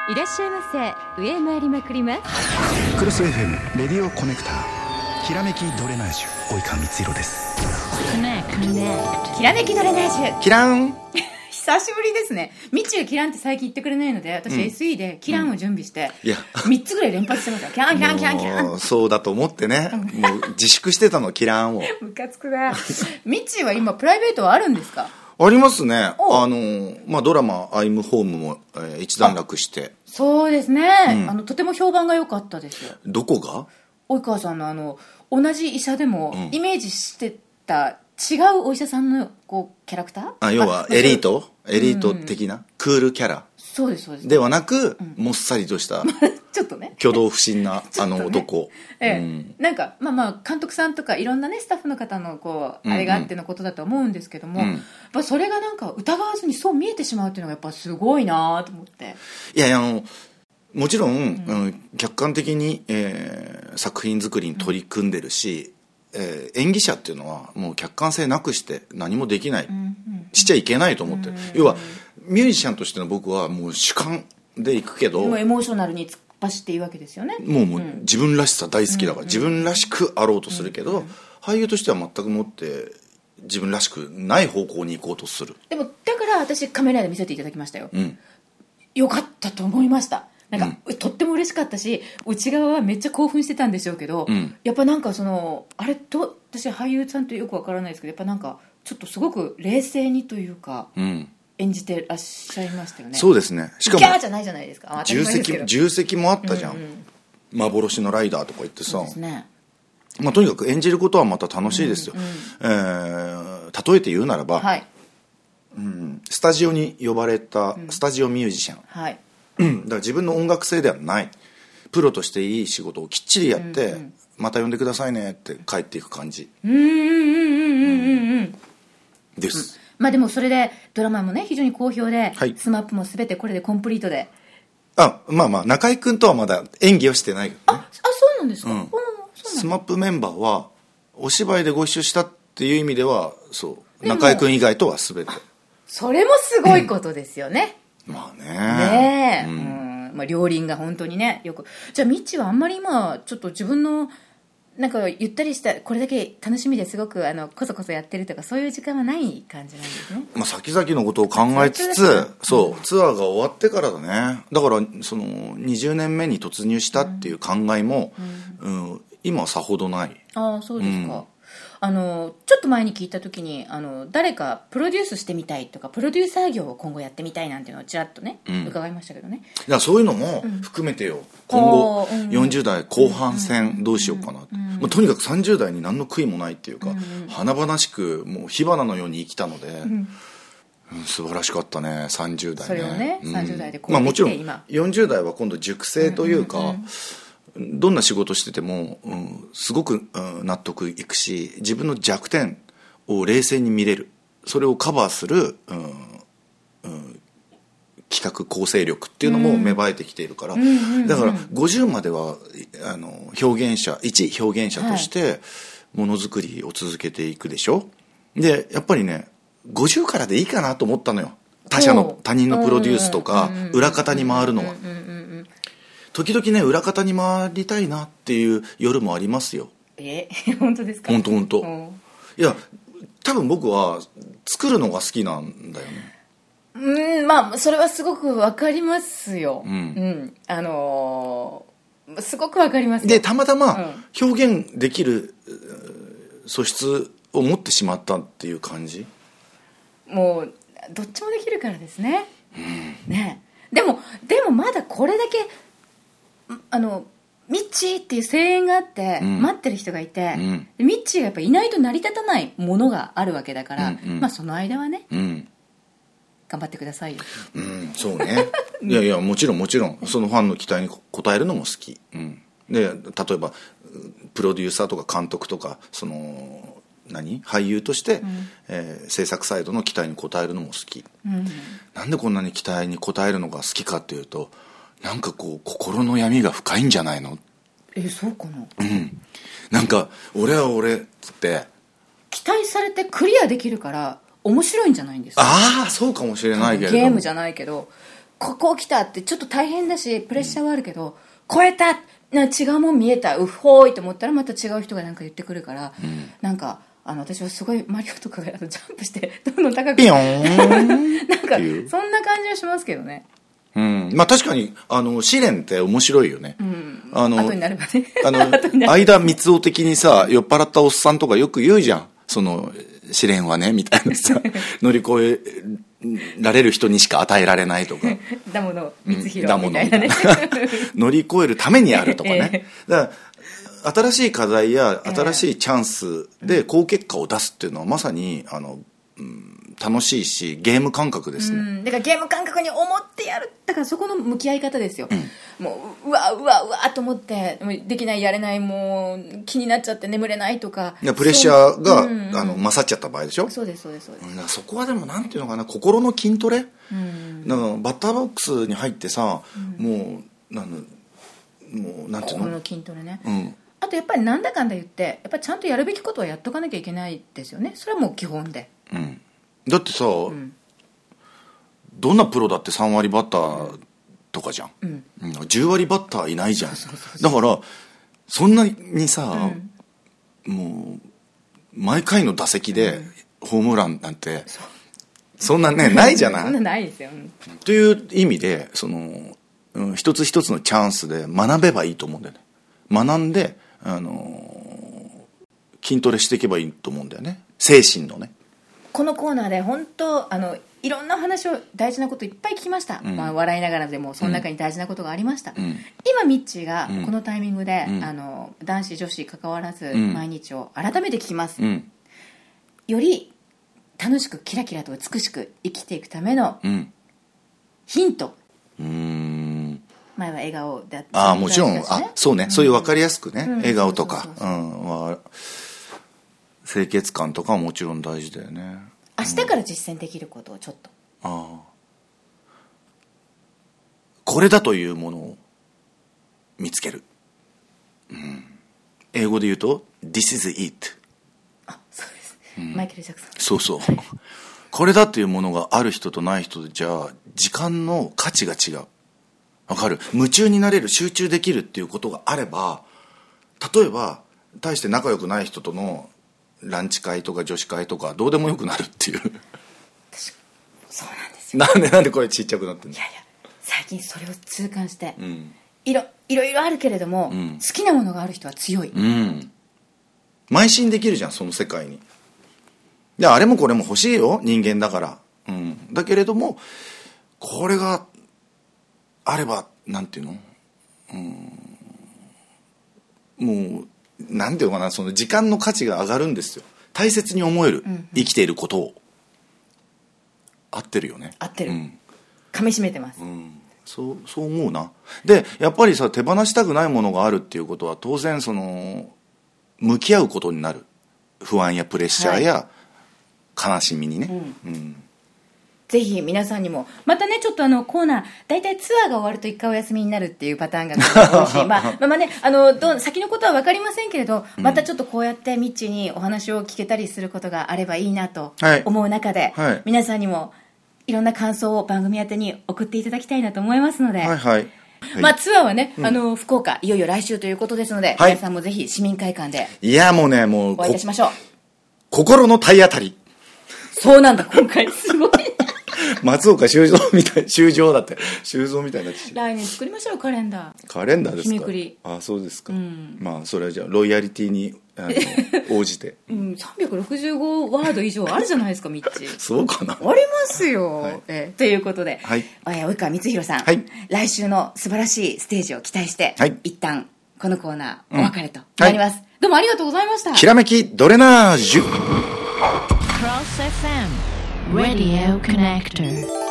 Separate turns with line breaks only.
いらっしゃいませ。上参りまくります。
クロス FM レディオコネクター、きらめきドレナージュ、及川光弘です。
きらめきドレナージュ、
キラン
久しぶりですね。みちがキランって最近言ってくれないので、私 SE でキランを準備して、
いや
3つぐらい連発してますよ。キャンキャンキャンキャン。
そうだと思ってね、もう自粛してたの、キランを。
ムカつくな。みちは今プライベートはあるんですか？
ありますね。ドラマ「アイムホーム」も、一段落して。
そうですね、とても評判が良かったですよ。
どこが？
及川さんの同じ医者でも、イメージしてた違うお医者さんのこうキャラクター、
要はエリート的な、クールキャラ。
そうですそうです。
ではなく、もっさりとした
ちょっとね
挙動不審な男。
なんか監督さんとかいろんなねスタッフの方のこう、あれがあってのことだと思うんですけども、やっぱそれがなんか疑わずにそう見えてしまうっていうのがやっぱすごいなと思って。
いやもちろん、客観的に、作品作りに取り組んでるし、演技者っていうのはもう客観性なくして何もできない、しちゃいけないと思ってる。要はミュージシャンとしての僕はもう主観でいくけど、
もうエモーショナルに突っ走っていいわけですよね。
もう自分らしさ大好きだから、自分らしくあろうとするけど、俳優としては全くもって自分らしくない方向に行こうとする。
でもだから私カメラで見せていただきましたよ、よかったと思いました。なんか、とっても嬉しかったし、内側はめっちゃ興奮してたんでしょうけど、やっぱなんかあれと私俳優さんとよくわからないですけど、やっぱなんかちょっとすごく冷静にというか、演じてらっしゃいましたよね。
そうですね。しかも
ギャーじゃないじゃないですか。
重責もあったじゃん、幻のライダーとか言ってさ。
そうですね。
とにかく演じることはまた楽しいですよ。例えて言うならば、スタジオに呼ばれたスタジオミュージシャン、だから自分の音楽性ではないプロとしていい仕事をきっちりやって、また呼んでくださいねって帰っていく感じです。
でもそれでドラマもね非常に好評で、
はい、
スマップも全てこれでコンプリートで。
中居君とはまだ演技をしてないけどね。
そうなんですか。
スマップメンバーはお芝居でご一緒したっていう意味ではそう中居君以外とは全て。
それもすごいことですよね。両輪が本当にねよく。じゃあミッチはあんまり今ちょっと自分のなんかゆったりしたこれだけ楽しみですごくこそこそやってるとかそういう時間はない感じなんですね。
先々のことを考えつつ、ツアーが終わってからだね。だからその20年目に突入したっていう考えも、今はさほどない。
そうですか。ちょっと前に聞いた時に誰かプロデュースしてみたいとかプロデューサー業を今後やってみたいなんていうのをちらっとね、伺いましたけどね。
いやそういうのも含めてよ、今後40代後半戦どうしようかな、とにかく30代に何の悔いもないっていうか、華々しくもう火花のように生きたので、素晴らしかったね30代ね。
それをね、30代でこうやって
もちろん40代は今度熟成というか、どんな仕事してても、すごく、納得いくし、自分の弱点を冷静に見れる、それをカバーする、企画構成力っていうのも芽生えてきているから、だから50までは一表現者としてものづくりを続けていくでしょ。でやっぱりね50からでいいかなと思ったのよ。他人のプロデュースとか裏方に回るのは。時々ね裏方に回りたいなっていう夜もありますよ。
本当ですか？
本当。いや多分僕は作るのが好きなんだよね。
それはすごくわかりますよ。すごくわかりますよ。
でたまたま表現できる素質を持ってしまったっていう感じ。
もうどっちもできるからですね。ね。でもまだこれだけミッチーっていう声援があって、待ってる人がいて、ミッチーがやっぱいないと成り立たないものがあるわけだから、その間はね、頑張ってくださいよ。
そうね。いやもちろんそのファンの期待に応えるのも好き。で例えばプロデューサーとか監督とか俳優として、制作サイドの期待に応えるのも好き。なんでこんなに期待に応えるのが好きかっていうと、なんかこう心の闇が深いんじゃないの？
そうかな。
なんか俺は俺っつって
期待されてクリアできるから面白いんじゃないんですか？
そうかもしれないけれど
ゲームじゃないけどここ来たってちょっと大変だしプレッシャーはあるけど、超えた違うもん見えたうっほーいと思ったらまた違う人がなんか言ってくるから、なんか私はすごいマリオとかがジャンプしてどんどん高く
ピヨーン
なんかそんな感じはしますけどね。
まあ確かに試練って面白いよね。
後になればね
間三つ男的にさ、酔っ払ったおっさんとかよく言うじゃん。その試練はねみたいなさ乗り越えられる人にしか与えられないとか
だもの光弘みたいなね
乗り越えるためにあるとかね、だから新しい課題や新しいチャンスで好結果を出すっていうのはまさに楽しいしゲーム感覚ですね。
だからゲーム感覚に思ってやる。だからそこの向き合い方ですよ。もううわと思ってできないやれないもう気になっちゃって眠れないとか
プレッシャーが勝っちゃった場合でしょ。
そうです。だ
からそこはでもなんていうのかな、心の筋トレ、なんかバッターボックスに入ってさ、もうなんていうの、
心の筋トレね、あとやっぱりなんだかんだ言ってやっぱりちゃんとやるべきことはやっとかなきゃいけないですよね。それはもう基本で、
だってさ、どんなプロだって3割バッターとかじゃん、10割バッターいないじゃん。だからそんなにさ、もう毎回の打席でホームランなんて、そんなねないじゃない
そんなないですよ、
という意味でその、一つ一つのチャンスで学べばいいと思うんだよね。学んで筋トレしていけばいいと思うんだよね、精神のね。
このコーナーで本当いろんな話を大事なこといっぱい聞きました、笑いながらでもその中に大事なことがありました、今ミッチーがこのタイミングで、男子女子関わらず毎日を改めて聞きます、より楽しくキラキラと美しく生きていくためのヒント、前は笑顔であって
もちろんそうね、そういう分かりやすくね、笑顔とか清潔感とかはもちろん大事だよね。
明日から実践できることをちょっと、
これだというものを見つける、英語で言うと This is it。
そうです、マイケル・ジャクソン。
そうこれだっていうものがある人とない人じゃ時間の価値が違う。わかる？夢中になれる、集中できるっていうことがあれば、例えば大して仲良くない人とのランチ会とか女子会とかどうでもよくなるっていう
そうなんですよ。
なんでこれちっちゃくなってんの。
いや最近それを痛感して、いろいろあるけれども、好きなものがある人は強い、
邁進できるじゃんその世界に。であれもこれも欲しいよ、人間だから、だけれどもこれがあればなんていうの、もうなんていうのかな、その時間の価値が上がるんですよ。大切に思える、生きていることを。合ってるよね。
合ってる、噛み締めてます、
そう思うな。でやっぱりさ、手放したくないものがあるっていうことは当然その向き合うことになる。不安やプレッシャーや悲しみにね、
ぜひ皆さんにもまたね、ちょっとコーナー大体ツアーが終わると一回お休みになるっていうパターンが多いしまあね、先のことは分かりませんけれど、またちょっとこうやってミッチーにお話を聞けたりすることがあればいいなと思う中で、皆さんにもいろんな感想を番組宛てに送っていただきたいなと思いますので、ツアーはね、福岡いよいよ来週ということですので、皆さんもぜひ市民会館で
いやもうね、もう
お会いいたしましょう。
心の体当たり。
そうなんだ、今回すごい
松岡修造みたい、修造だって修造みたいになってきて、
来年作りましょうカレンダー。
カレンダーですか。
日めくり。
そうですか、まあそれはじゃあロイヤリティに応じて
365ワード以上あるじゃないですかミッチ
そうかな。
ありますよ、ということで、及川光弘さん、来週の素晴らしいステージを期待して、一旦このコーナーお別れとなります、どうもありがとうございました。
きらめきドレナージュ
Cross FM Radio Connector